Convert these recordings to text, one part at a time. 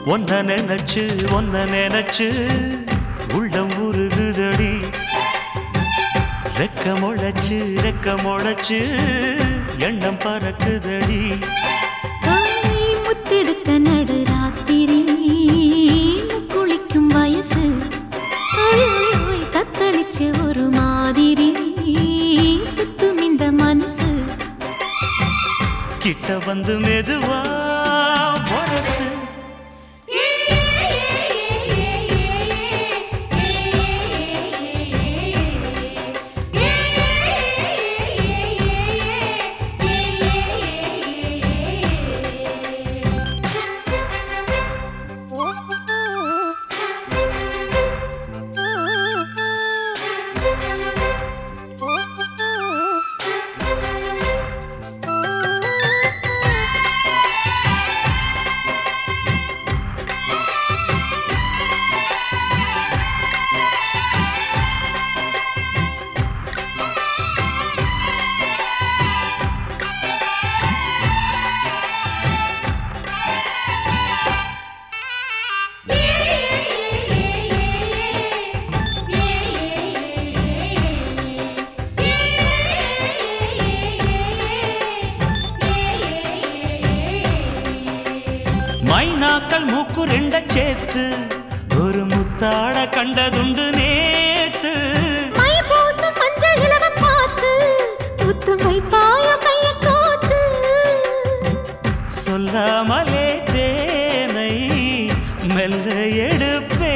ஒன்ன நினைச்சு உள்ளம் உருகுதடி ரெக்க முளைச்சு எண்ணம் பறக்குதடி முத்தெடுக்க நடு ராத்திரி குளிக்கும் வயசு தத்தளிச்சு ஒரு மாதிரி சுத்தும் இந்த மனசு கிட்ட வந்து மெதுவா வரசு மைனாக்கள் மூக்கு ரெண்ட சேர்த்து ஒரு முத்தாட கண்டதுண்டு நேத்து மஞ்சள் இலவ பார்த்து முத்தம் வைப்பாய கைய கோத்து சொல்லாமலே தேனை மெல்ல எடுப்பே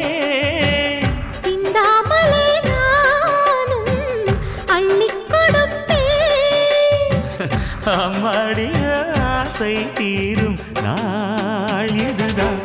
சிந்தாமலே நானும் அள்ளி கொடுப்பே அம்மாடிய ஆசை தீரும் நாள் இதுதான்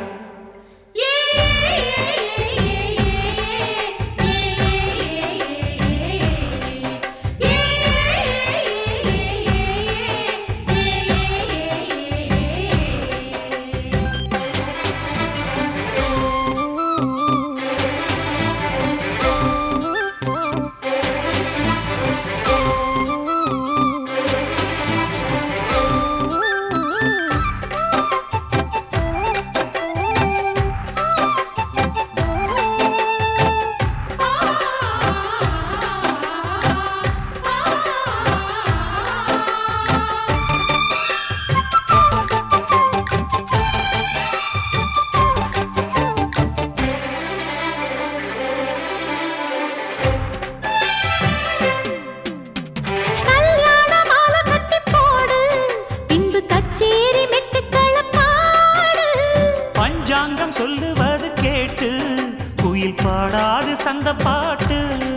பஞ்சாங்கம் சொல்லுவது கேட்டு குயில் பாடாது சந்த பாட்டு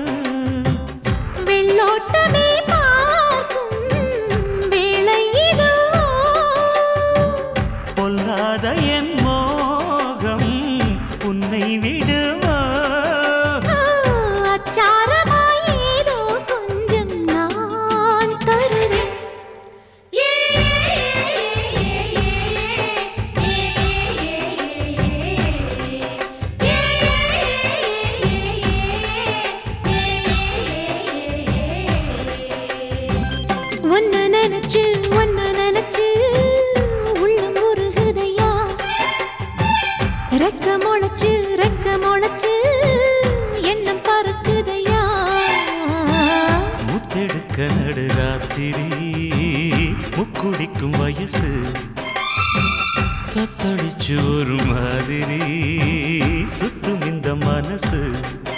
வெள்ளோட்டமே பார்க்கும் வேளை இதோ பொல்லாத என் மோகம் உன்னை விடுவோ அச்சாரமாய் ஏதோ கொஞ்சம் நான் தருவேன் ஒன்ன நினைச்சு உள்ளம் உருகுதையா ரெக்க முளைச்சு எண்ணம் பறக்குதையா முத்தெடுக்க நடு ராத்திரி முக்குடிக்கும் வயசு தத்தளிச்சு ஒரு மாதிரி சுத்தும் இந்த மனசு